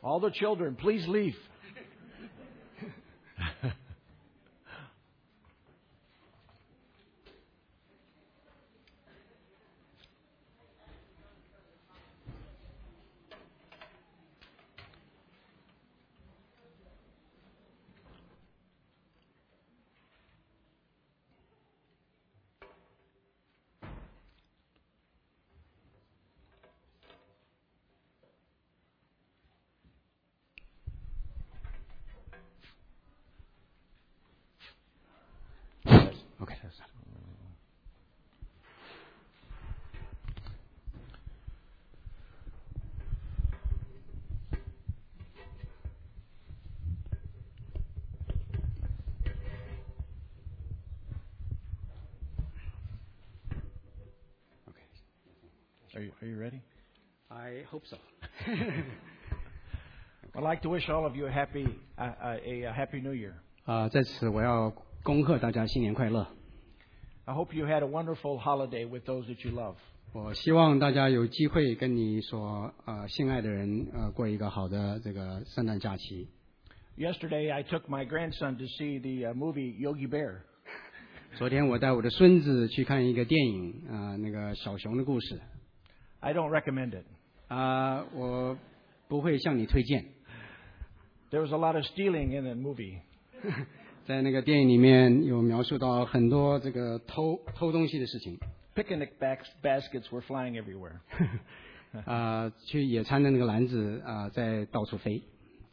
All the children, please leave. Okay. Are you ready? I hope so. I'd like to wish all of you a happy New Year. 在此我要恭贺大家新年快乐。 I hope you had a wonderful holiday with those that you love. 我希望大家有机会跟你所心爱的人过一个好的这个圣诞假期。 Yesterday, I took my grandson to see the movie Yogi Bear. 昨天我带我的孙子去看一个电影那个小熊的故事。 I don't recommend it. 我不会向你推荐。 There was a lot of stealing in the movie. 在那个电影里面有描述到很多这个偷东西的事情。 Picnic baskets were flying everywhere. 去野餐的那个篮子在到处飞。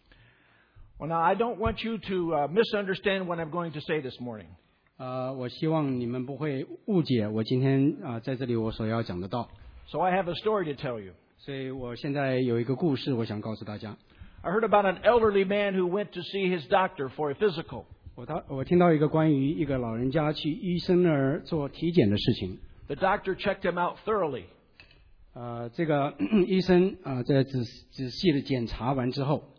Well, now I don't want you to misunderstand what I'm going to say this morning. 我希望你们不会误解我今天在这里我所要讲的道。 So I have a story to tell you. 所以我现在有一个故事，我想告诉大家。 I heard about an elderly man who went to see his doctor for a physical. 我听到一个关于一个老人家去医生那儿做体检的事情。 The doctor checked him out thoroughly. 这个医生在仔细的检查完之后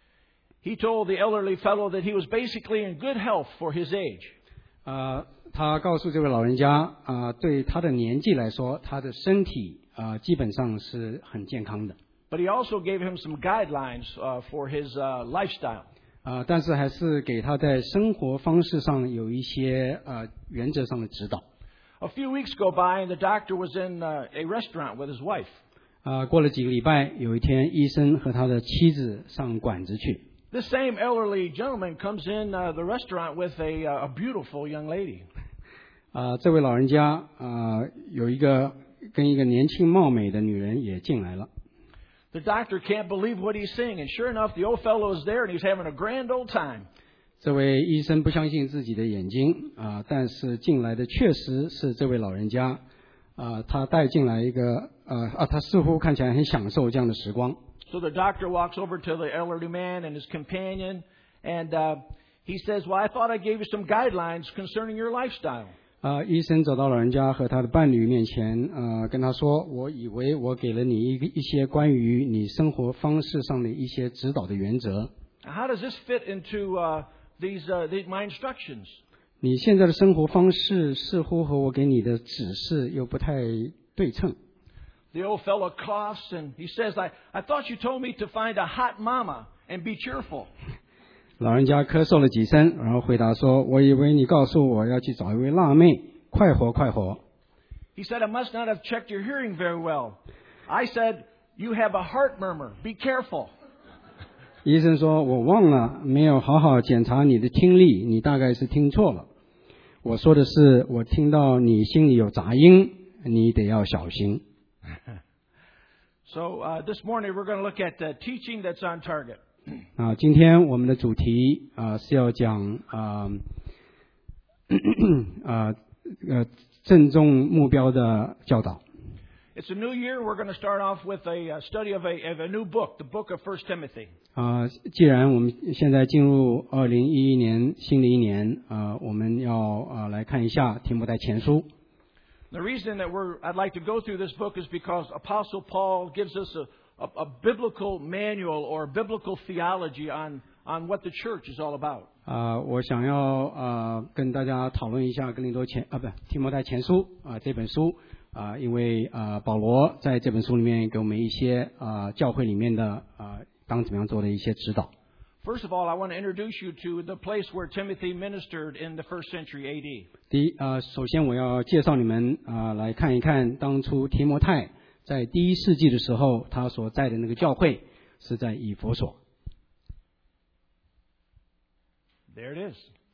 He told the elderly fellow that he was basically in good health for his age. 他告诉这位老人家对他的年纪来说，他的身体基本上是很健康的。 But he also gave him some guidelines for his lifestyle. 但是还是给他在生活方式上有一些原则上的指导。 A few weeks go by, and the doctor was in a restaurant with his wife. 过了几个礼拜，有一天，医生和他的妻子上馆子去。 This same elderly gentleman comes in the restaurant with a beautiful young lady. 这位老人家有一个跟一个年轻貌美的女人也进来了。 The doctor can't believe what he's seeing, and sure enough, the old fellow is there, and he's having a grand old time. 这位医生不相信自己的眼睛但是进来的确实是这位老人家他带进来一个他似乎看起来很享受这样的时光。 So the doctor walks over to the elderly man and his companion, and he says, "Well, I thought I gave you some guidelines concerning your lifestyle." 医生走到老人家和他的伴侣面前跟他说，我以为我给了你一些关于你生活方式上的一些指导的原则。 How does this fit into my instructions? 你现在的生活方式似乎和我给你的指示又不太对称。 The old fellow coughs and he says, I thought you told me to find a hot mama and be cheerful. 老人家咳嗽了几声，然后回答说，我以为你告诉我要去找一位辣妹，快活快活。 He said, I must not have checked your hearing very well. I said, you have a heart murmur. Be careful. 医生说，我忘了，没有好好检查你的听力，你大概是听错了。我说的是，我听到你心里有杂音，你得要小心。 So this morning we're going to look at teaching that's on target. 今天我们的主题是要讲正中目标的教导。 It's a new year. We're going to start off with a study of a new book, the book of 1 Timothy. 既然我们现在进入2011年新的一年我们要来看一下提摩太前書。 The reason that I'd like to go through this book is because Apostle Paul gives us a biblical manual or biblical theology on what the church is all about. 我想要跟大家讨论一下提摩太前书这本书因为保罗在这本书里面给我们一些教会里面的当怎么样做的一些指导。 First of all, I want to introduce you to the place where Timothy ministered in the first century AD. 首先我要介绍你们来看一看当初提摩太在第一世纪的时候他所在的那个教会是在以弗所。 There it is.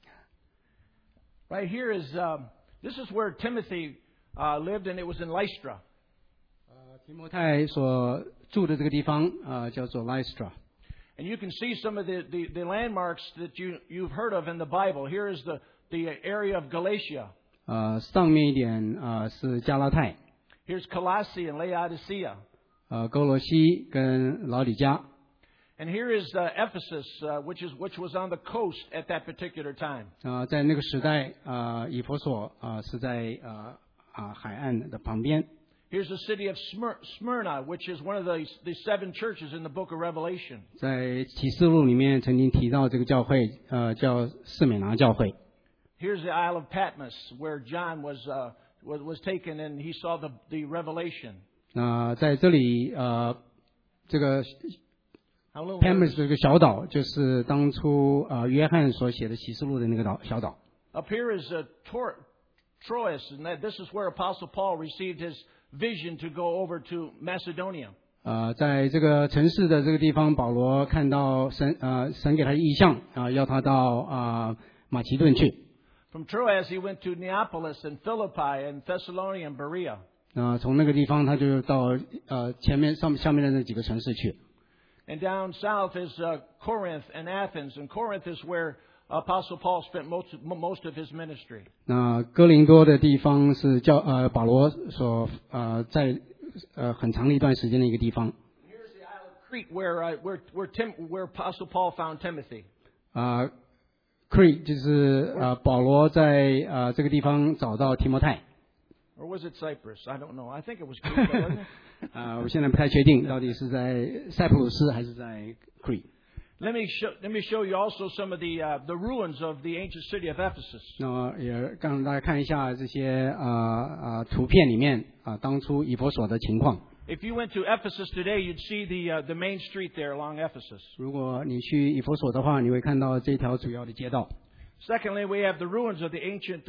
Right here is this is where Timothy lived, and it was in Lystra. 提摩太所住的这个地方叫做 Lystra。And you can see some of the landmarks that you've heard of in the Bible. Here is the area of Galatia. 上面一点是加拉太。 Here's Colossae and Laodicea. 哥罗西跟老底嘉。 And here is Ephesus, which was on the coast at that particular time. 在那个时代以弗所是在海岸的旁边。 Here's the city of Smyrna, which is one of the 7 churches in the book of Revelation. 在启示录里面曾经提到这个教会叫士美拿教会。 Here's the Isle of Patmos, where John was taken and he saw the revelation. 在这里这个 Patmos 这个小岛就是当初约翰所写的启示录的那个小岛。 Up here is Troas, and this is where Apostle Paul received his vision to go over to Macedonia. 在这个城市的这个地方，保罗看到神给他的意象要他到马其顿去。 From Troas he went to Neapolis and Philippi and Thessalonica and Berea. 从那个地方他就到下面的那几个城市去。 And down south is Corinth and Athens, and Corinth is where Apostle Paul spent most of his ministry. 哥林多的地方是保罗所在很长的一段时间的一个地方。 Here's the Isle of Crete, where Apostle Paul found Timothy. Crete 就是保罗在这个地方找到提摩太。 Or was it Cyprus? I don't know. I think it was Crete, wasn't it? 我现在不太确定到底是在塞浦路斯还是在 Crete。 Let me show you also some of the ruins of the ancient city of Ephesus. 那也让大家看一下这些图片里面当初以弗所的情况。 If you went to Ephesus today, you'd see the main street there along Ephesus. 如果你去以弗所的话，你会看到这条主要的街道。 Secondly, we have the ruins of the ancient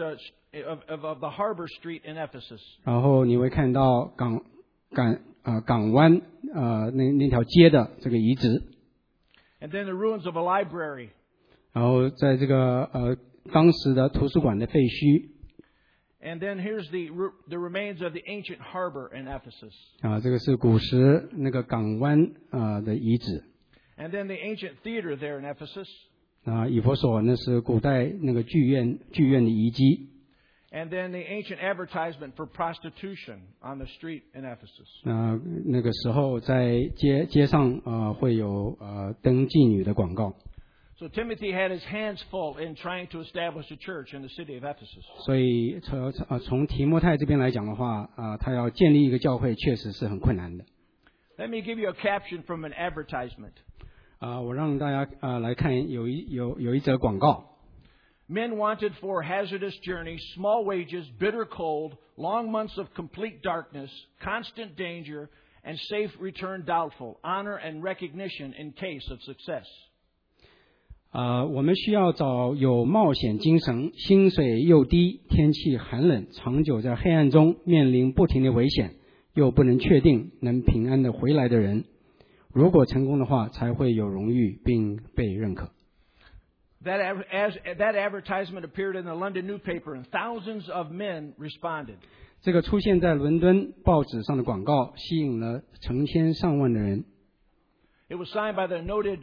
of the harbor street in Ephesus. 然后你会看到港湾那条街的这个遗址。 And then the ruins of a library. 然后在这个当时的图书馆的废墟。 And then here's the remains of the ancient harbor in Ephesus. 这个是古时那个港湾的遗址。 And then the ancient theater there in Ephesus. 以弗所那是古代那个剧院的遗迹。 And then the ancient advertisement for prostitution on the street in Ephesus. 那个时候在街上会有登妓女的广告。 So Timothy had his hands full in trying to establish a church in the city of Ephesus. 所以从提摩太这边来讲的话他要建立一个教会确实是很困难的。 Let me give you a caption from an advertisement. 我让大家来看有一则广告。 Men wanted for hazardous journey, small wages, bitter cold, long months of complete darkness, constant danger, and safe return doubtful, honor and recognition in case of success. 我们需要找有冒险精神、薪水又低、天气寒冷、长久在黑暗中面临不停的危险，又不能确定能平安的回来的人。如果成功的话，才会有荣誉并被认可。 That advertisement appeared in the London newspaper, and thousands of men responded. 这个出现在伦敦报纸上的广告吸引了成千上万的人。 It was signed by the noted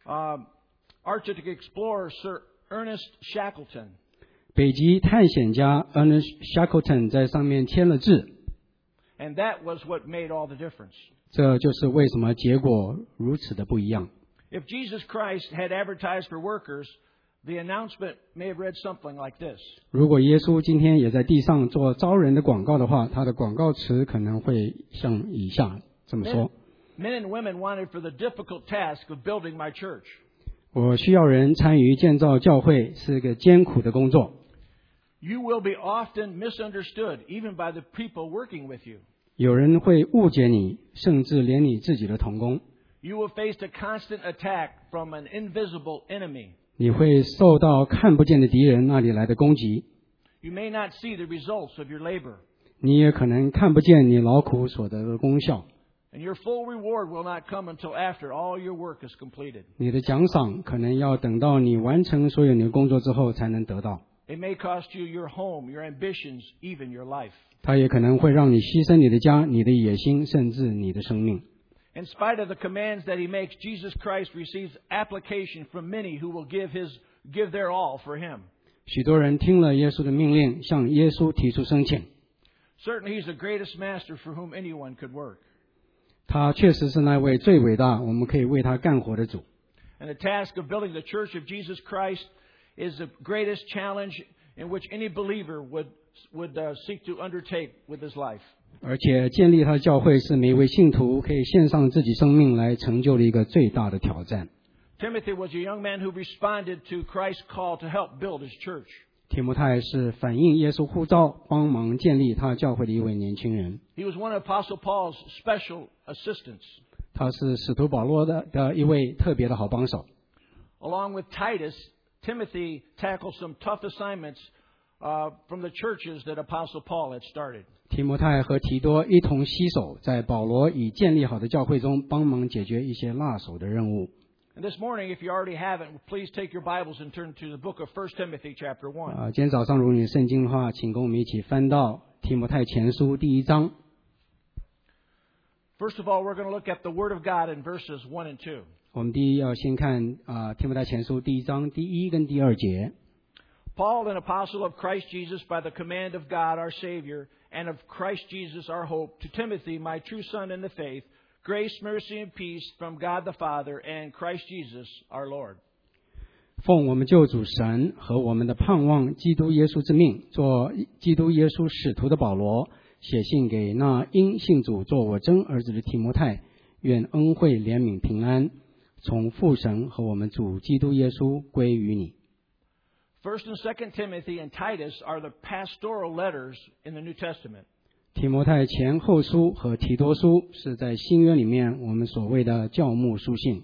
Arctic explorer Sir Ernest Shackleton. 北极探险家 Ernest Shackleton 在上面签了字。 And that was what made all the difference. 这就是为什么结果如此的不一样。 If Jesus Christ had advertised for workers, the announcement may have read something like this. 如果耶稣今天也在地上做招人的广告的话，他的广告词可能会像以下这么说。 Men and women wanted for the difficult task of building my church. 我需要人参与建造教会，是个艰苦的工作。 You will be often misunderstood, even by the people working with you. 有人会误解你，甚至连你自己的同工。 You will face a constant attack from an invisible enemy. 你会受到看不见的敌人那里来的攻击， You may not see the results of your labor, 你也可能看不见你劳苦所得的功效， and your full reward will not come until after all your work is completed. 你的奖赏可能要等到你完成所有你的工作之后才能得到， It may cost you your home, your ambitions, even your life. 它也可能会让你牺牲你的家、你的野心，甚至你的生命。 In spite of the commands that he makes, Jesus Christ receives application from many who will give their all for him. 许多人听了耶稣的命令，向耶稣提出申请。 Certainly, he's the greatest master for whom anyone could work. 他确实是那位最伟大，我们可以为他干活的主。 And the task of building the church of Jesus Christ is the greatest challenge in which any believer would seek to undertake with his life. 而且建立他的教会是每一位信徒可以献上自己生命来成就的一个最大的挑战。 Timothy was a young man who responded to Christ's call to help build his church. 提摩太是反映耶稣呼召，帮忙建立他教会的一位年轻人。 He was one of Apostle Paul's special assistants. 他是使徒保罗的一位特别的好帮手。 Along with Titus, Timothy tackled some tough assignments from the churches that Apostle Paul had started. 提摩太和提多一同携手，在保罗已建立好的教会中帮忙解决一些拿手的任务。 And this morning, if you already haven't, please take your Bibles and turn to the book of 1 Timothy chapter 1. 今天早上如果你圣经的话，请跟我们一起翻到提摩太前书第1章。 First of all, we're going to look at the Word of God in verses 1 and 2. 我们第一要先看提摩太前书第1章第1跟第2节。 Paul, an apostle of Christ Jesus by the command of God our Savior, and of Christ Jesus our hope, to Timothy, my true son in the faith, grace, mercy, and peace from God the Father and Christ Jesus our Lord. 奉我们救主神和我们的盼望基督耶稣之命，做基督耶稣使徒的保罗，写信给那因信主做我真儿子的提摩太，愿恩惠、怜悯、平安从父神和我们主基督耶稣归于你。 First and Second Timothy and Titus are the pastoral letters in the New Testament. 提摩太前后书和提多书是在新约里面我们所谓的教牧书信。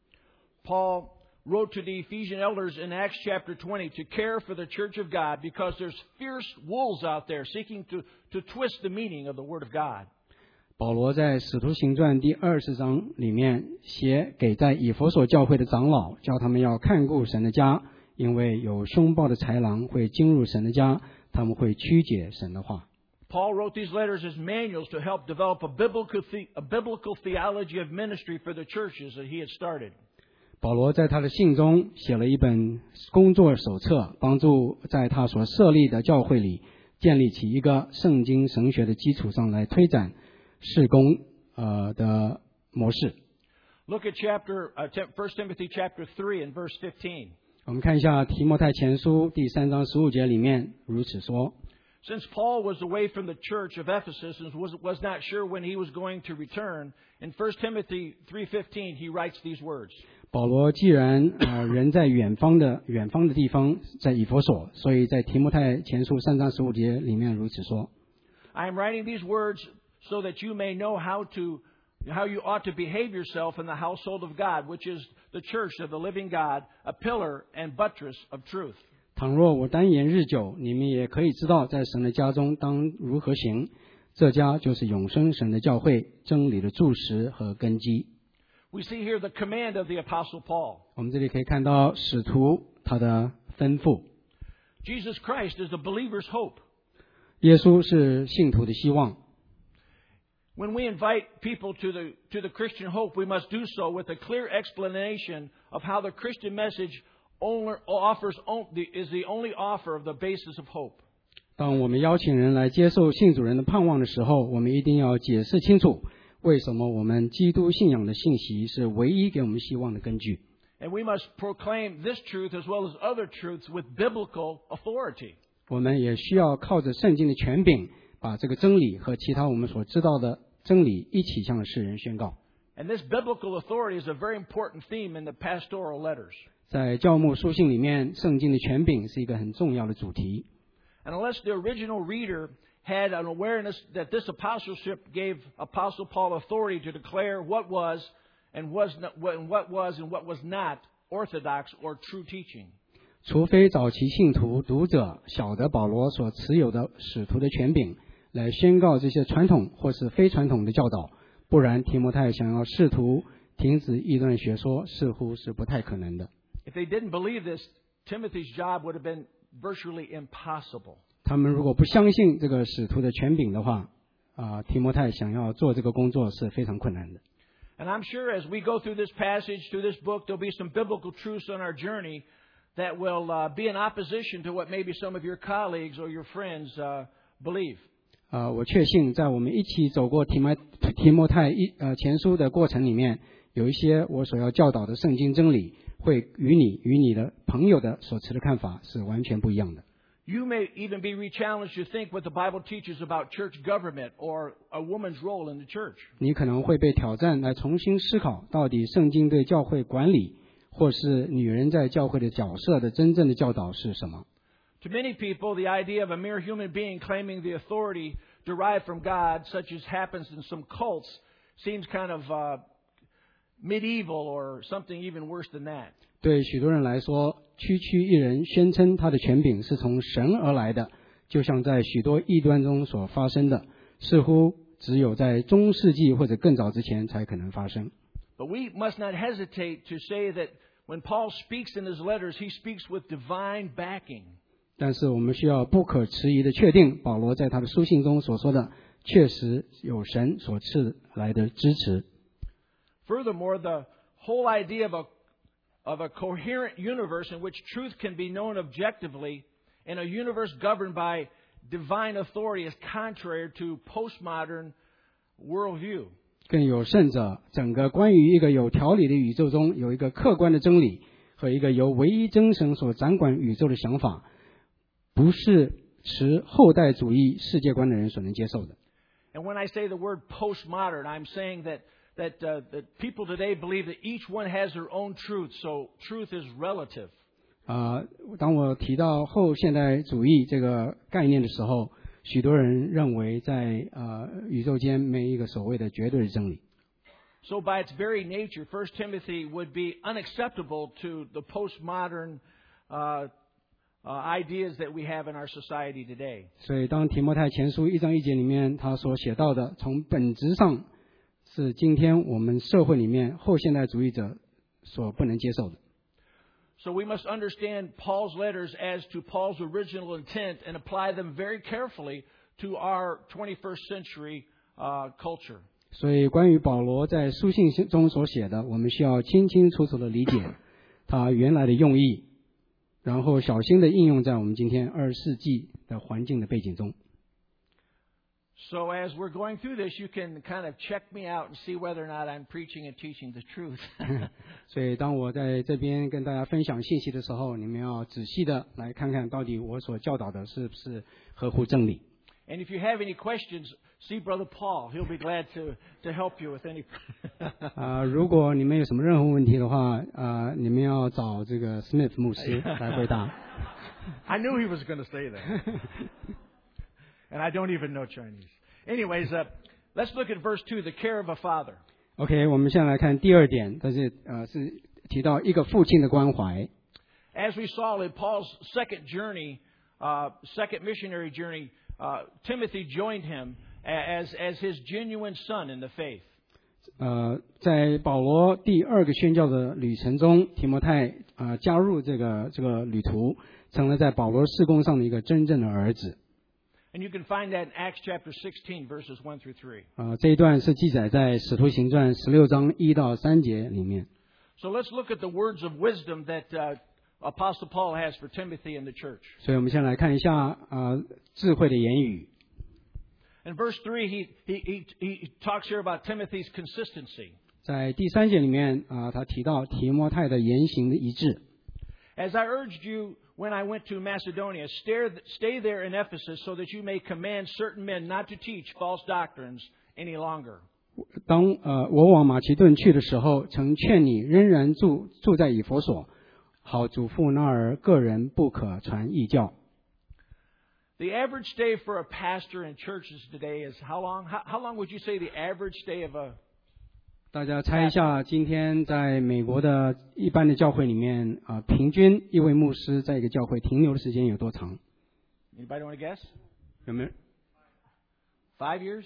Paul wrote to the Ephesian elders in Acts chapter 20 to care for the church of God because there's fierce wolves out there seeking to twist the meaning of the Word of God. 保罗在使徒行传第20章里面写给在以弗所教会的长老，叫他们要看顾神的家，因为有凶暴的豺狼会进入神的家，他们会曲解神的话。 Paul wrote these letters as manuals to help develop a biblical theology of ministry for the churches that he had started. 保罗在他的信中写了一本工作手册，帮助在他所设立的教会里建立起一个圣经神学的基础上来推展事工的模式。 Look at 1 Timothy chapter 3 and verse 15. 我们看一下提摩太前书第3章15节里面如此说。 Since Paul was away from the church of Ephesus and was not sure when he was going to return, in 1 Timothy 3:15 he writes these words. 保罗既然人在远方的地方，在以弗所，所以在提摩太前书3章15节里面如此说。 I am writing these words so that you may know how you ought to behave yourself in the household of God, which is the church of the living God, a pillar and buttress of truth. 倘若我单言日久，你们也可以知道，在神的家中当如何行。这家就是永生神的教会，真理的柱石和根基。 We see here the command of the Apostle Paul. 我们这里可以看到使徒他的吩咐。 Jesus Christ is the believer's hope. 耶稣是信徒的希望。 When we invite people to the Christian hope, we must do so with a clear explanation of how the Christian message is the only offer of the basis of hope. 当我们邀请人来接受信主人的盼望的时候，我们一定要解释清楚，为什么我们基督信仰的信息是唯一给我们希望的根据。 And we must proclaim this truth as well as other truths with biblical authority. 我们也需要靠着圣经的权柄，把这个真理和其他我们所知道的真理一起向世人宣告。 And this biblical authority is a very important theme in the pastoral letters. 在教牧书信里面，圣经的权柄是一个很重要的主题。 And unless the original reader had an awareness that this apostleship gave Apostle Paul authority to declare what was and what was not orthodox or true teaching. 除非早期信徒读者晓得保罗所持有的使徒的权柄，来宣告这些传统或是非传统的教导，不然提摩太想要试图停止异端学说，似乎是不太可能的。 If they didn't believe this, Timothy's job would have been virtually impossible. 他们如果不相信这个使徒的权柄的话，提摩太想要做这个工作是非常困难的。 And I'm sure as we go through this passage, through this book, there'll be some biblical truths on our journey that will be in opposition to what maybe some of your colleagues or your friends believe. 我确信在我们一起走过提摩太前书的过程里面，有一些我所要教导的圣经真理，会与你的朋友的所持的看法是完全不一样的。 You may even be rechallenged to think what the Bible teaches about church government or a woman's role in the church. 你可能会被挑战来重新思考，到底圣经对教会管理或是女人在教会的角色的真正的教导是什么。 To many people, the idea of a mere human being claiming the authority derived from God, such as happens in some cults, seems kind of medieval or something even worse than that. 对许多人来说，区一人宣称他的权柄是从神而来的，就像在许多异端中所发生的，似乎只有在中世纪或者更早之前才可能发生。 But we must not hesitate to say that when Paul speaks in his letters, he speaks with divine backing. 但是我们需要不可迟疑的确定，保罗在他的书信中所说的，确实有神所赐来的支持。 Furthermore, the whole idea of a coherent universe in which truth can be known objectively in a universe governed by divine authority is contrary to postmodern worldview. 更有甚者，整个关于一个有条理的宇宙中有一个客观的真理和一个由唯一真神所掌管宇宙的想法，不是持后代主义世界观的人所能接受的。 And when I say the word postmodern, I'm saying that people today believe that each one has their own truth, so truth is relative. 当我提到后现代主义这个概念的时候，许多人认为在宇宙间没一个所谓的绝对的真理。 So by its very nature, 1 Timothy would be unacceptable to the postmodern ideas that we have in our society today. 所以当提摩太前书1章1节里面他所写到的，从本质上是今天我们社会里面后现代主义者所不能接受的。 So we must understand Paul's letters as to Paul's original intent and apply them very carefully to our 21st century culture. 所以关于保罗在书信中所写的，我们需要清清楚楚的理解他原来的用意，然后小心的应用在我们今天20世纪的环境的背景中。 So as we're going through this, you can kind of check me out and see whether or not I'm preaching and teaching the truth. 所以当我在这边跟大家分享信息的时候，你们要仔细的来看看到底我所教导的是不是合乎真理。 And if you have any questions, see Brother Paul. He'll be glad to help you with any. 如果你们有什么任何问题的话，你们要找这个 Smith 牧师来回答。 I knew he was going to say that. And I don't even know Chinese. Anyways, let's look at verse 2, the care of a father. OK, 我们现在来看第二点，但是是提到一个父亲的关怀。 As we saw in Paul's second journey, second missionary journey, Timothy joined him as his genuine son in the faith. 在保罗第二个宣教的旅程中，提摩太加入这个旅途，成了在保罗事工上的一个真正的儿子。 And you can find that in Acts chapter 16, verses 1 through 3. 这一段是记载在使徒行传16章1到3节里面。 So let's look at the words of wisdom that Apostle Paul has for Timothy and the church. 所以我们先来看一下智慧的言语。 In verse 3, he talks here about Timothy's consistency. 在第3节里面他提到提摩太的言行的一致。 As I urged you when I went to Macedonia, stay there in Ephesus so that you may command certain men not to teach false doctrines any longer. 当我往马其顿去的时候，曾劝你仍然住在以弗所，好嘱咐那儿个人不可传异教。 The average stay for a pastor in churches today is how long? How long would you say the average stay of a 大家猜一下，今天在美国的一般的教会里面平均一位牧师在一个教会停留的时间有多长？ Anybody want to guess? 有没有？ 5 years?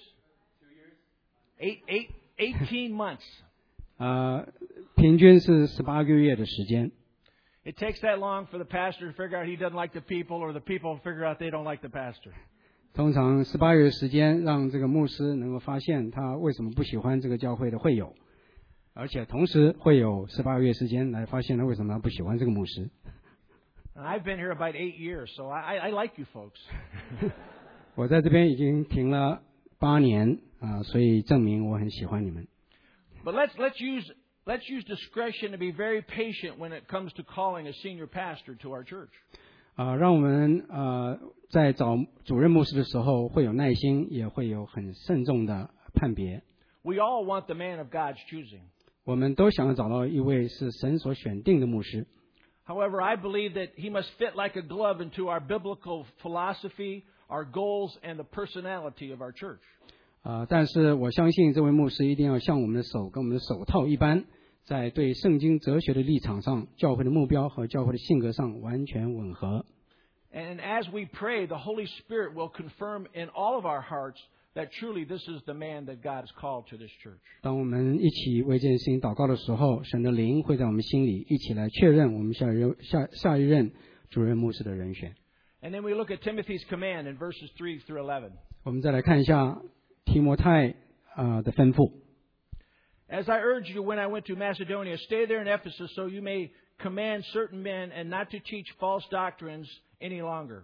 18 months. 平均是18个月的时间。 It takes that long for the pastor to figure out he doesn't like the people, or the people figure out they don't like the pastor. 通常18个月时间，让这个牧师能够发现他为什么不喜欢这个教会的会友，而且同时会有18个月时间来发现他为什么不喜欢这个牧师。 I've been here about 8 years, so I like you folks. 我在这边已经停了8年所以证明我很喜欢你们。 But let's use discretion to be very patient when it comes to calling a senior pastor to our church. 让我们在找主任牧师的时候会有耐心，也会有很慎重的判别。 We all want the man of God's choosing. 我们都想要找到一位是神所选定的牧师。 However, I believe that he must fit like a glove into our biblical philosophy, our goals, and the personality of our church. 但是我相信这位牧师一定要像我们的手跟我们的手套一般，在对圣经哲学的立场上，教会的目标和教会的性格上完全吻合。 And as we pray, the Holy Spirit will confirm in all of our hearts that truly this is the man that God has called to this church. 当我们一起为这件事情祷告的时候，神的灵会在我们心里一起来确认我们下一任主任牧师的人选。 And then we look at Timothy's command in verses 3 through 11. 我们再来看一下提摩太的吩咐。 As I urged you when I went to Macedonia, stay there in Ephesus so you may command certain men and not to teach false doctrines any longer.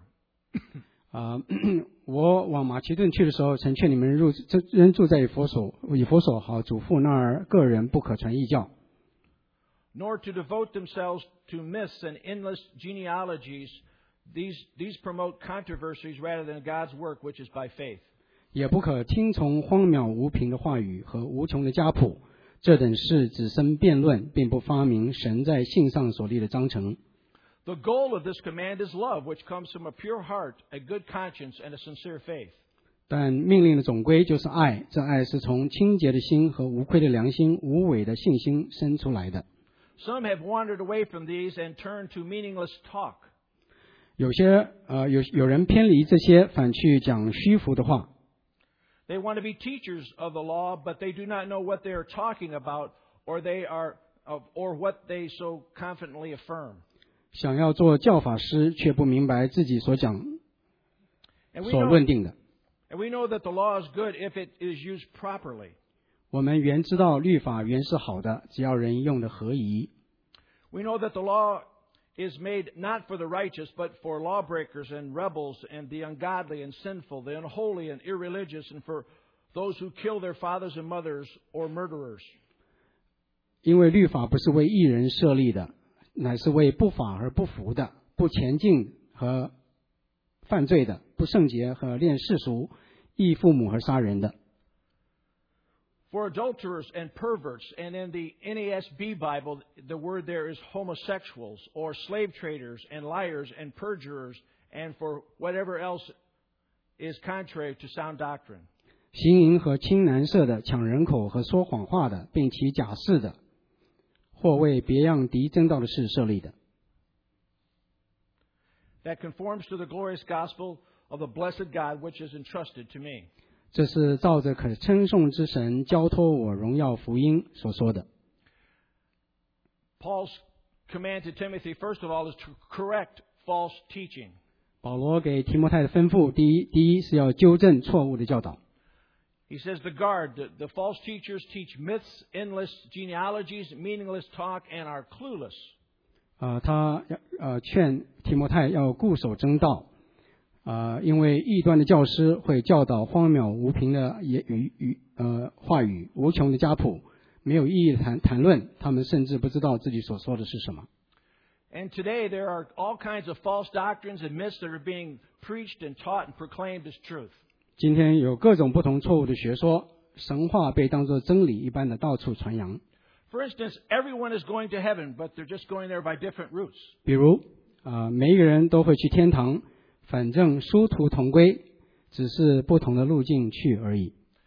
我往马其顿去的时候，曾劝你们仍住在以弗所，好嘱咐那儿个人不可传异教。 Nor to devote themselves to myths and endless genealogies. These promote controversies rather than God's work, which is by faith. 也不可听从荒渺无凭的话语和无穷的家谱，这等事只生辩论，并不发明神在信上所立的章程。 The goal of this command is love, which comes from a pure heart, a good conscience, and a sincere faith. 但命令的总归就是爱，这爱是从清洁的心和无愧的良心、无伪的信心生出来的。 Some have wandered away from these and turned to meaningless talk. 有人偏离这些，反去讲虚浮的话。 They want to be teachers of the law, but they do not know what they are talking about, or what they so confidently affirm. 想要做教法师，却不明白自己所论定的。 And we know that the law is good if it is used properly. 我们原知道律法原是好的，只要人用的合宜。 We know that the law is made not for the righteous, but for lawbreakers and rebels and the ungodly and sinful, the unholy and irreligious, and for those who kill their fathers and mothers or murderers. 因为律法不是为义人设立的，乃是为不法而不服的、不前进和犯罪的、不圣洁和恋世俗、义父母和杀人的。 For adulterers and perverts, and in the NASB Bible, the word there is homosexuals, or slave traders, and liars, and perjurers, and for whatever else is contrary to sound doctrine. 行淫和亲男色的、抢人口和说谎话的，并起假誓的，或为别样敌真道的事设立的。 That conforms to the glorious gospel of the blessed God, which is entrusted to me. 这是照着可称颂之神交托我荣耀福音所说的。 Paul's command to Timothy, first of all, is to correct false teaching. 保罗给提摩太的吩咐，第一是要纠正错误的教导。 He says the false teachers teach myths, endless genealogies, meaningless talk, and are clueless. 他劝提摩太要固守真道。因为异端的教师会教导荒谬无凭的话语，无穷的家谱，没有意义的谈论，他们甚至不知道自己所说的是什么。 And today there are all kinds of false doctrines and myths that are being preached and taught and proclaimed as truth. 今天有各种不同错误的学说，神话被当作真理一般的到处传扬。 For instance, everyone is going to heaven, but they're just going there by different routes. 比如每一个人都会去天堂，反正殊途同归，只是不同的路径去而已。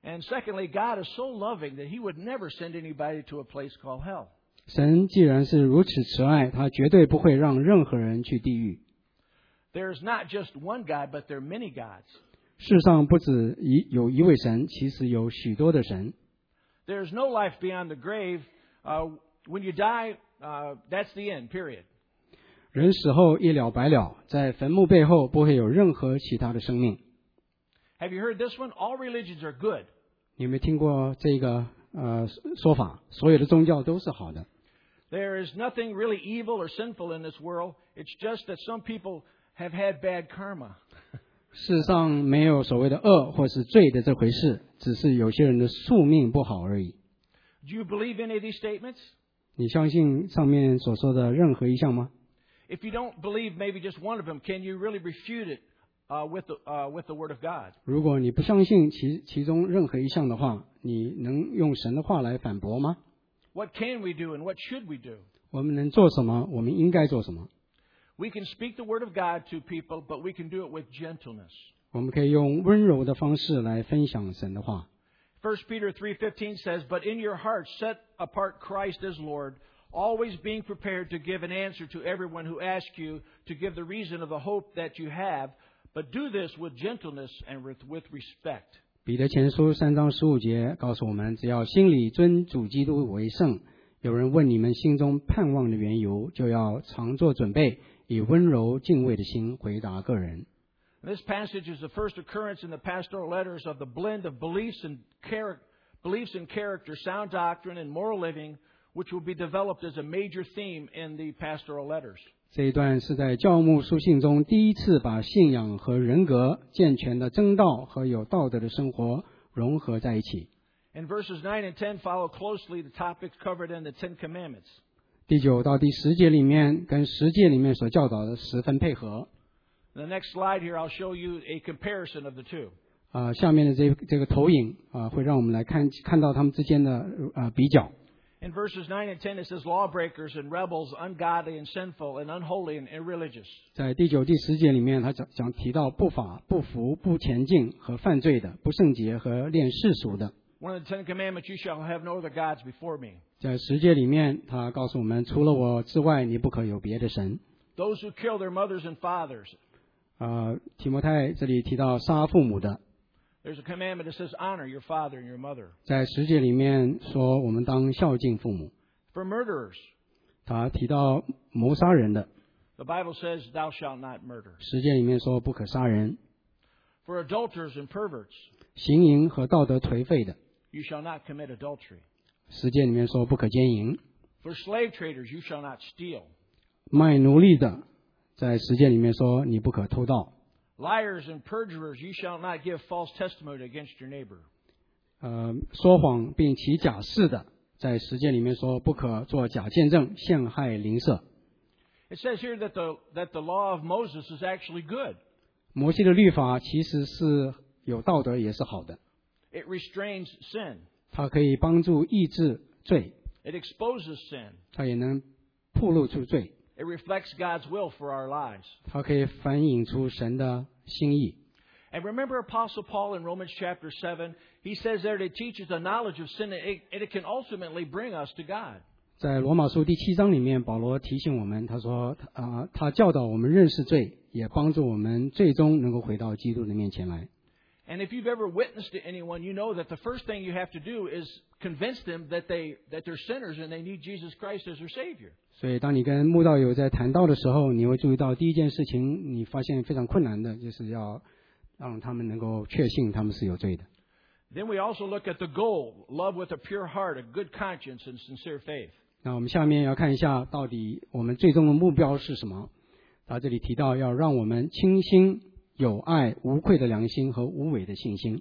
And secondly, God is so loving that He would never send anybody to a place called hell. 神既然是如此慈爱，他绝对不会让任何人去地狱。 There's not just one God, but there are many gods. 世上不止有一位神，其实有许多的神。 There's no life beyond the grave. When you die, that's the end, period. 人死后一了百了，在坟墓背后不会有任何其他的生命。 Have you heard this one? All religions are good. 你有没有听过这个说法？所有的宗教都是好的。 There is nothing really evil or sinful in this world. It's just that some people have had bad karma. 世上没有所谓的恶或是罪的这回事，只是有些人的宿命不好而已。 Do you believe any of these statements? 你相信上面所说的任何一项吗？ If you don't believe maybe just one of them, can you really refute it with the Word of God? 如果你不相信其中任何一项的话，你能用神的话来反驳吗？ What can we do and what should we do? 我们能做什么？我们应该做什么？ We can speak the Word of God to people, but we can do it with gentleness. 我们可以用温柔的方式来分享神的话。 1 Peter 3:15 says, "But in your hearts set apart Christ as Lord, always being prepared to give an answer to everyone who asks you to give the reason of the hope that you have, but do this with gentleness and with respect." 彼得前书3章15节告诉我们，只要心里尊主基督为圣，有人问你们心中盼望的缘由，就要常做准备，以温柔敬畏的心回答个人。 This passage is the first occurrence in the pastoral letters of the blend of beliefs in character, sound doctrine, and moral living, which will be developed as a major theme in the pastoral letters. 这一段是在教牧书信中第一次把信仰和人格、健全的真道和有道德的生活融合在一起。 And verses 9 and 10 follow closely the topics covered in the Ten Commandments. 第9到第10节里面跟10诫里面所教导的十分配合。 The next slide here, I'll show you a comparison of the two. 下面的这个投影会让我们来看到他们之间的比较。 In verses 9 and 10, it says lawbreakers and rebels, ungodly and sinful and unholy and irreligious. 在第9、第10节里面，他提到不法、不服、不前进和犯罪的、不圣洁和恋世俗的。 One of the Ten Commandments, you shall have no other gods before me. 在10诫里面，他告诉我们，除了我之外，你不可有别的神。 Those who kill their mothers and fathers. 提摩太这里提到杀父母的。 There's a commandment that says honor your father and your mother. 在10诫里面说，我们当孝敬父母。 For murderers. 他提到谋杀人的。 The Bible says, thou shalt not murder. 10诫里面说不可杀人。 For adulterers and perverts. 行淫和道德颓废的。 You shall not commit adultery. 10诫里面说不可奸淫。 For slave traders, you shall not steal. 卖奴隶的，在10诫里面说你不可偷盗。 Liars and perjurers, you shall not give false testimony against your neighbor. 说谎并起假誓的，在10诫里面说不可做假见证，陷害邻舍。 It says here that the law of Moses is actually good. 摩西的律法其实是有道德，也是好的。 It restrains sin. 它可以帮助抑制罪。 It exposes sin. 它也能暴露出罪。 It reflects God's will for our lives. 它可以反映出神的心意。 And remember Apostle Paul in Romans chapter 7, he says there that it teaches the knowledge of sin and it can ultimately bring us to God. 在罗马书第7章里面，保罗提醒我们，他说他教导我们认识罪，也帮助我们最终能够回到基督的面前来。 And if you've ever witnessed to anyone, you know that the first thing you have to do is convince them that they're sinners and they need Jesus Christ as their Savior. 所以当你跟慕道友在谈道的时候，你会注意到第一件事情，你发现非常困难的，就是要让他们能够确信他们是有罪的。 Then we also look at the goal, love with a pure heart, a good conscience, and sincere faith. 那我们下面要看一下，到底我们最终的目标是什么？他这里提到要让我们清心、有爱、无愧的良心和无伪的信心。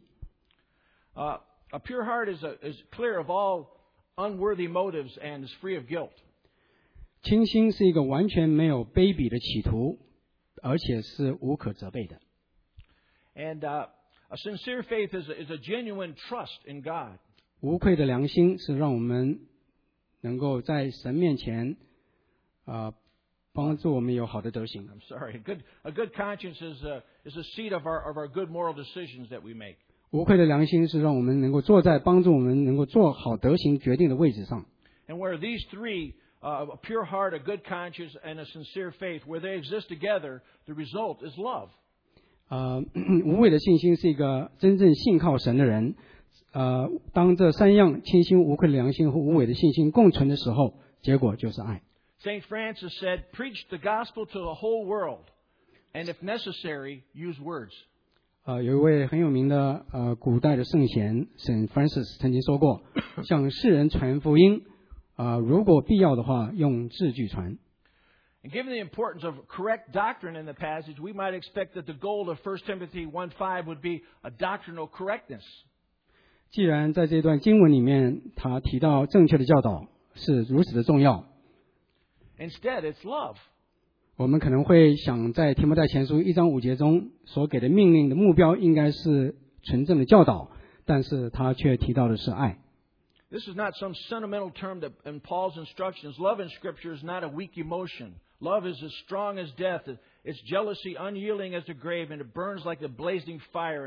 A pure heart is clear of all unworthy motives and is free of guilt. 清心是一个完全没有卑鄙的企图，而且是无可责备的。 And a sincere faith is a genuine trust in God. 无愧的良心是让我们能够在神面前帮助我们有好的德行。 I'm sorry. A good conscience is a seat of our good moral decisions that we make. 无愧的良心是让我们能够坐在帮助我们能够做好德行决定的位置上。 And where these three, a pure heart, a good conscience, and a sincere faith, where they exist together, the result is love. 无畏的信心是一个真正信靠神的人。当这三样清心无愧的良心和无畏的信心共存的时候，结果就是爱。 St. Francis said, "Preach the gospel to the whole world, and if necessary, use words." 有一位很有名的古代的圣贤 St. Francis 曾经说过，向世人传福音，如果必要的话，用字句传。 And given the importance of correct doctrine in the passage, we might expect that the goal of 1 Timothy 1:5 would be a doctrinal correctness. 既然在这段经文里面，他提到正确的教导是如此的重要， Instead, it's love. 我们可能会想在提摩太前书1章5节中所给的命令的目标应该是纯正的教导，但是他却提到的是爱。 This is not some sentimental term that in Paul's instructions. Love in Scripture is not a weak emotion. Love is as strong as death. Its jealousy unyielding as the grave, and it burns like a blazing fire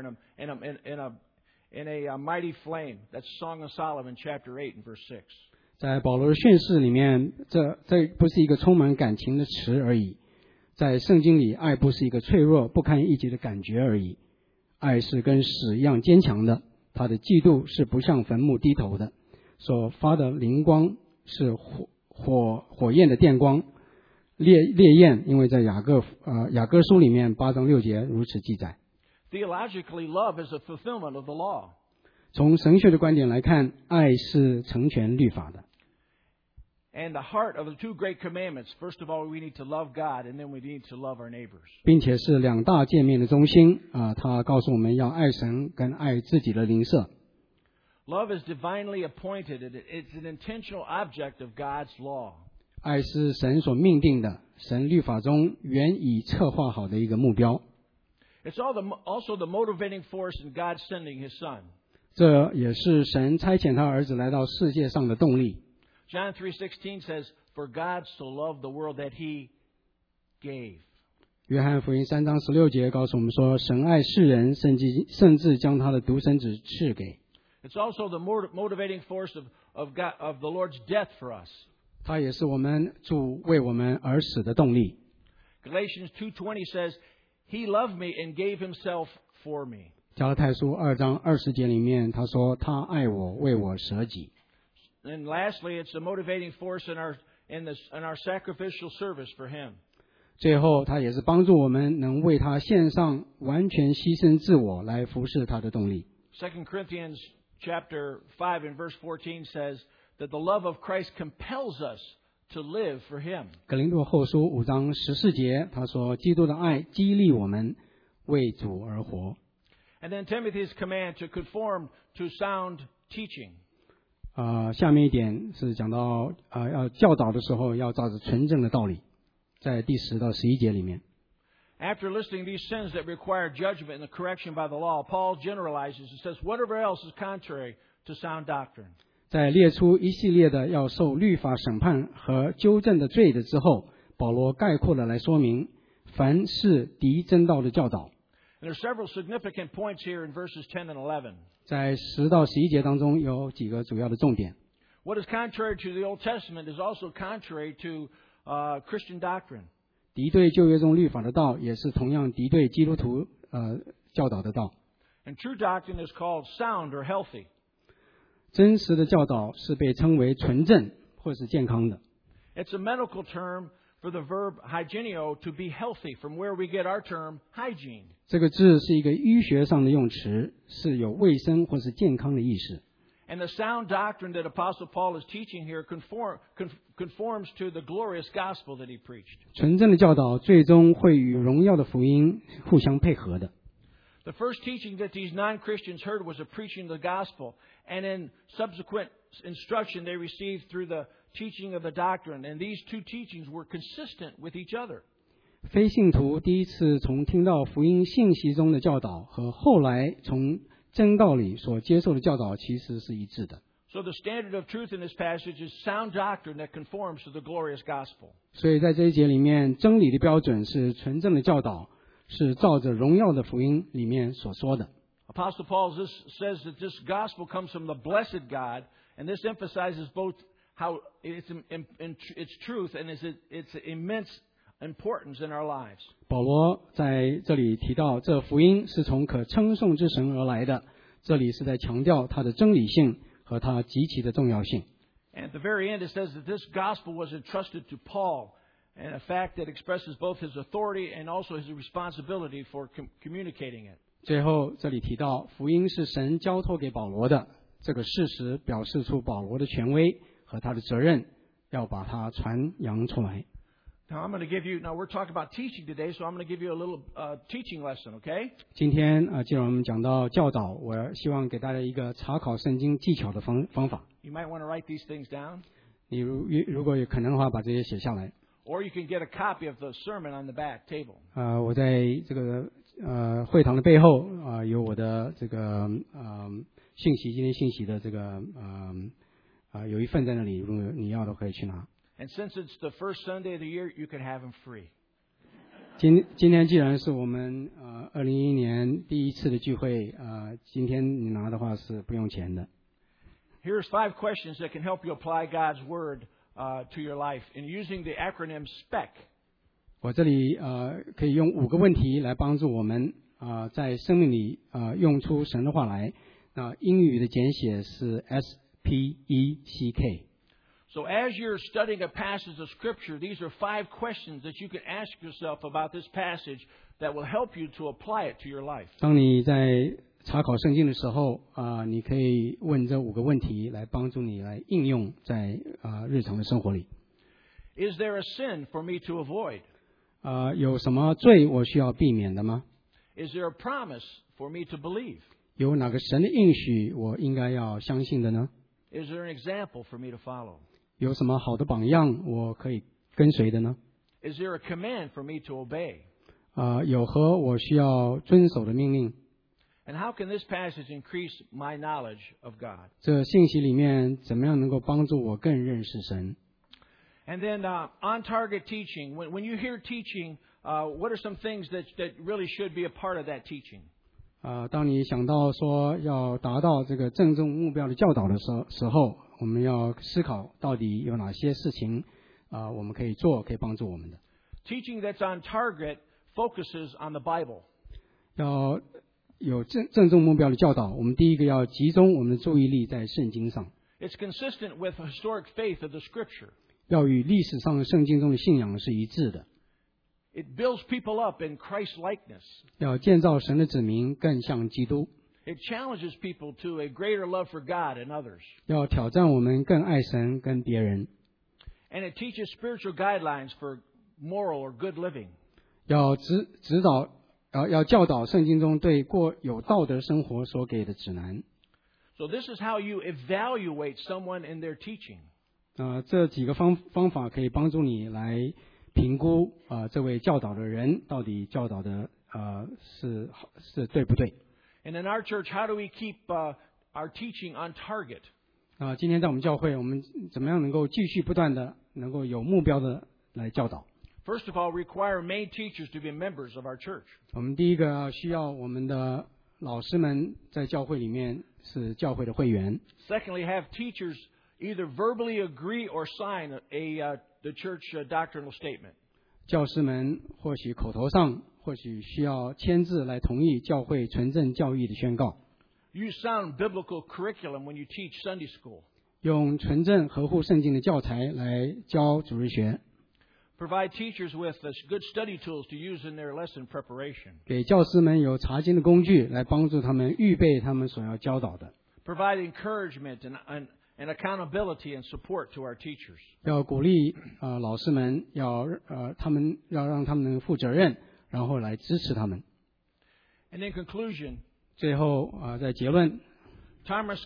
in a mighty flame. That's Song of Solomon, chapter 8 and verse 6. 在保罗的训示里面，这不是一个充满感情的词而已。在圣经里，爱不是一个脆弱不堪一击的感觉而已，爱是跟矢一样坚强的，它的嫉妒是不向坟墓低头的，所发的灵光是火焰的电光，烈焰，因为在雅各书里面8章6节如此记载。 Theologically, love is a fulfillment of the law. 从神学的观点来看，爱是成全律法的。 And the heart of the two great commandments, first of all, we need to love God, and then we need to love our neighbors. 并且是两大诫命的中心他告诉我们要爱神跟爱自己的邻舍。 Love is divinely appointed. It's an intentional object of God's law. 爱是神所命定的，神律法中原已策划好的一个目标。 It's also the motivating force in God sending His Son. 这也是神差遣他儿子来到世界上的动力。 John 3:16 says, "For God so loved the world that He gave." 约翰福音3章16节告诉我们说，神爱世人，甚至将他的独生子赐给。 It's also the motivating force of the Lord's death for us. 他也是我们主为我们而死的动力。 Galatians 2:20 says, "He loved me and gave Himself for me." 加拉太书2章20节里面，他说他爱我，为我舍己。 And lastly, it's the motivating force in our sacrificial service for Him. 最后，他也是帮助我们能为他献上完全牺牲自我来服侍他的动力。 2 Corinthians chapter 5 and verse 14 says that the love of Christ compels us to live for Him. 格林多后书5章14节，他说基督的爱激励我们为主而活。 And then Timothy's command to conform to sound teaching. 下面一点是讲到要教导的时候要照着纯正的道理，在第10到11节里面。 After listing these sins that require judgment and the correction by the law, Paul generalizes and says, whatever else is contrary to sound doctrine. 在列出一系列的要受律法审判和纠正的罪的之后，保罗概括的来说明，凡是敌真道的教导。 And there are several significant points here in verses 10 and 11. 在10到11节当中有几个主要的重点。 What is contrary to the Old Testament is also contrary to Christian doctrine. 敌对旧约中律法的道，也是同样敌对基督徒教导的道。 And true doctrine is called sound or healthy. 真实的教导是被称为纯正或是健康的。 It's a medical term for the verb hygieneo, to be healthy, from where we get our term hygiene. 这个字是一个医学上的用词，是有卫生或是健康的意思。 And the sound doctrine that Apostle Paul is teaching here conforms to the glorious gospel that he preached. 纯正的教导最终会与荣耀的福音互相配合的。 The first teaching that these non-Christians heard was a preaching of the gospel, and in subsequent instruction they received through the teaching of the doctrine, and these two teachings were consistent with each other. 非信徒第一次从听到福音信息中的教导和后来从真道理所接受的教导其实是一致的。 So the standard of truth in this passage is sound doctrine that conforms to the glorious gospel. 所以在这一节里面，真理的标准是纯正的教导，是照着荣耀的福音里面所说的。 Apostle Paul says that this gospel comes from the blessed God, and this emphasizes both how its truth and its immense importance in our lives. 保罗在这里提到，这福音是从可称颂之神而来的，这里是在强调它的真理性和它极其的重要性。 And at the very end, it says that this gospel was entrusted to Paul, and a fact that expresses both his authority and also his responsibility for communicating it. 最后这里提到，福音是神交托给保罗的，这个事实表示出保罗的权威和他的责任，要把它传扬出来。 Now I'm going to give you. Now we're talking about teaching today, so I'm going to give you a little teaching lesson, okay? 今天既然我们讲到教导，我希望给大家一个查考圣经技巧的方法。 You might want to write these things down. 你如果有可能的话，把这些写下来。 Or you can get a copy of the sermon on the back table. 我在这个会堂的背后有我的这个信息，今天信息的这个有一份在那里，如果你要的可以去拿。 And since it's the first Sunday of the year, you can have them free. 今天既然是我们2011年第一次的聚会，今天你拿的话是不用钱的。 Here's 5 questions that can help you apply God's Word to your life in using the acronym SPEC. 我这里可以用5个问题来帮助我们在生命里用出神的话来。英语的简写是 SPECK。 So as you're studying a passage of Scripture, these are 5 questions that you can ask yourself about this passage that will help you to apply it to your life. 当你在查考圣经的时候你可以问这5个问题来帮助你来应用在日常的生活里。 Is there a sin for me to avoid? 有什么罪我需要避免的吗？ Is there a promise for me to believe? 有哪个神的应许我应该要相信的呢？ Is there an example for me to follow? 有什么好的榜样我可以跟随的呢？ Is there a command for me to obey? 有何我需要遵守的命令？ And how can this passage increase my knowledge of God? 这信息里面怎么样能够帮助我更认识神？ And then on-target teaching. When you hear teaching, what are some things that really should be a part of that teaching? 当你想到说要达到这个正中目标的教导的时候，我们要思考到底有哪些事情我们可以做，可以帮助我们的。 Teaching that's on target focuses on the Bible. 要有正中目标的教导，我们第一个要集中我们的注意力在圣经上。 It's consistent with historic faith of the Scripture. 要与历史上圣经中的信仰是一致的。 It builds people up in Christ-likeness. 要建造神的子民更像基督。 It challenges people to a greater love for God and others. 要挑战我们更爱神跟别人。 And it teaches spiritual guidelines for moral or good living. 要要教导圣经中对过有道德生活所给的指南。 So this is how you evaluate someone in their teaching. 这几个方法可以帮助你来评估这位教导的人到底教导的是对不对。 And in our church, how do we keep our teaching on target? 今天在我们教会，我们怎么样能够继续不断的能够有目标的来教导？ First of all, require main teachers to be members of our church. 我们第一个需要我们的老师们在教会里面是教会的会员。 Secondly, have teachers either verbally agree or sign the church doctrinal statement. 教师们或许口头上，或许需要签字来同意教会纯正教义的宣告。 Use sound biblical curriculum when you teach Sunday school. 用纯正合乎圣经的教材来教主日学。 Provide teachers with good study tools to use in their lesson preparation. 给教师们有查经的工具来帮助他们预备他们所要教导的。 Provide encouragement and accountability and support to our teachers. 要鼓励老师们，要让他们能负责任，然后来支持他们。 And in conclusion, 最后在结论 Thomas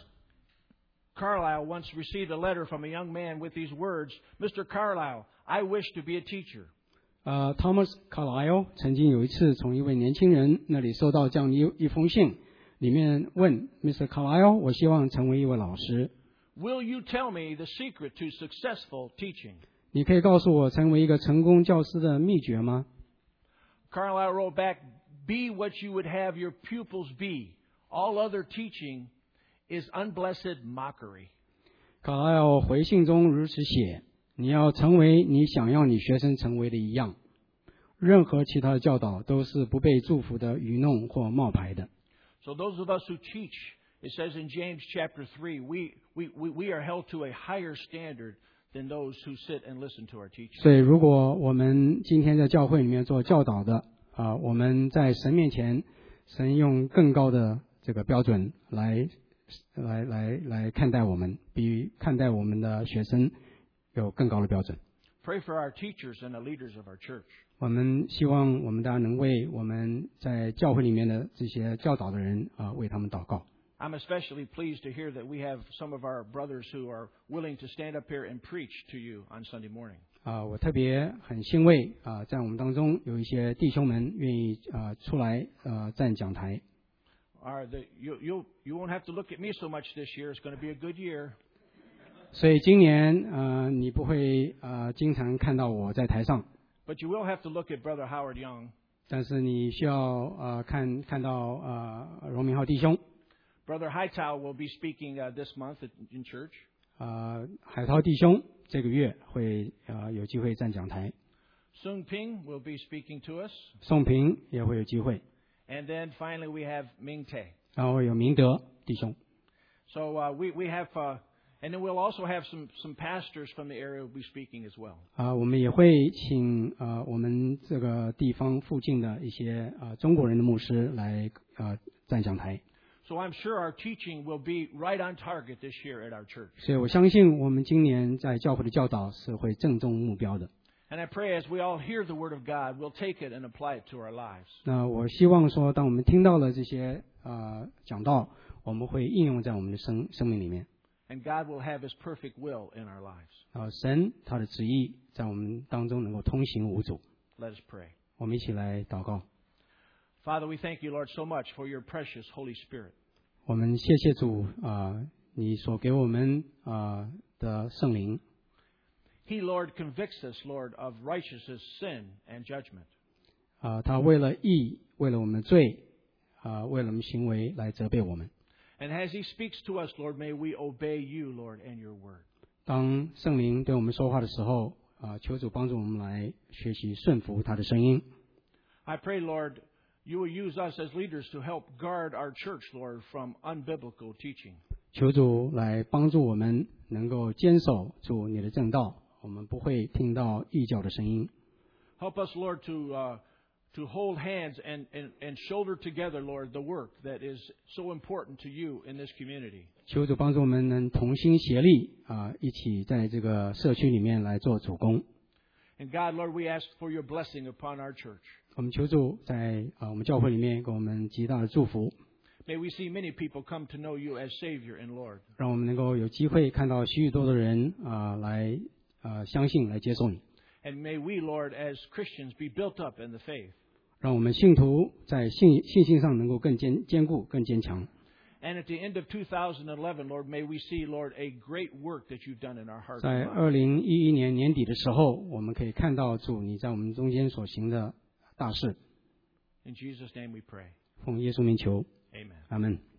Carlyle once received a letter from a young man with these words, Mr. Carlyle, I wish to be a teacher. Thomas Carlyle 曾经有一次从一位年轻人那里收到这样一封信，里面问 Mr. Carlyle， 我希望成为一位老师。 Will you tell me the secret to successful teaching? 你可以告诉我成为一个成功教师的秘诀吗？ Carlyle wrote back, be what you would have your pupils be, all other teaching is unblessed mockery. 卡拉要回信中如此写：你要成为你想要你学生成为的一样。任何其他的教导都是不被祝福的愚弄或冒牌的。 So those of us who teach, it says in James chapter 3, we are held to a higher standard than those who sit and listen to our teaching. 所以，如果我们今天在教会里面做教导的我们在神面前，神用更高的这个标准来看待我们，比看待我们的学生有更高的标准。 Pray for our teachers and the leaders of our church. 我们希望我们大家能为我们在教会里面的这些教导的人为他们祷告。 I'm especially pleased to hear that we have some of our brothers who are willing to stand up here and preach to you on Sunday morning. 我特别很欣慰在我们当中有一些弟兄们愿意出来站讲台。 You won't have to look at me so much this year. It's going to be a good year. 所以今年你不会经常看到我在台上。 But you will have to look at Brother Howard Young. 但是你需要看到荣明浩弟兄。 Brother Hightow will be speaking this month in church. 海涛弟兄这个月会有机会站讲台。 Sung Ping will be speaking to us. 宋平也会有机会。 And then finally we have Ming Tae. 然后有明德弟兄。 So we have, and then we'll also have some pastors from the area will be speaking as well. 我们也会请我们这个地方附近的一些中国人的牧师来站讲台。 So I'm sure our teaching will be right on target this year at our church. 所以我相信我们今年在教会的教导是会正中目标的。 And I pray as we all hear the word of God, we'll take it and apply it to our lives. 那我希望说，当我们听到了这些讲道，我们会应用在我们的生命里面。 And God will have His perfect will in our lives. 神他的旨意在我们当中能够通行无阻。 Let us pray. 我们一起来祷告。 Father, we thank you, Lord, so much for your precious Holy Spirit. 我们谢谢主你所给我们的圣灵。 He, Lord, convicts us, Lord, of righteousness, sin, and judgment. 他为了义，为了我们的罪，为了我们行为来责备我们。 And as He speaks to us, Lord, may we obey you, Lord, and your word. 当圣灵对我们说话的时候，求主帮助我们来学习顺服他的声音。 I pray, Lord, you will use us as leaders to help guard our church, Lord, from unbiblical teaching. 求主来帮助我们能够坚守住你的正道，我们不会听到异教的声音。 Help us, Lord, to hold hands and shoulder together, Lord, the work that is so important to you in this community. 求主帮助我们能同心协力一起在这个社区里面来做主工。 And God, Lord, we ask for your blessing upon our church. 我们求主在我们教会里面给我们极大的祝福。 May we see many people come to know you as Savior and Lord. 让我们能够有机会看到许多的人来相信来接受你。 And may we, Lord, as Christians, be built up in the faith. 让我们信徒在信心上能够更坚固、更坚强。 And at the end of 2011, Lord, may we see, Lord, a great work that you've done in our hearts. 在2011年年底的时候，我们可以看到主你在我们中间所行的大事。 In Jesus' name we pray. 奉耶稣名求， Amen. 阿们。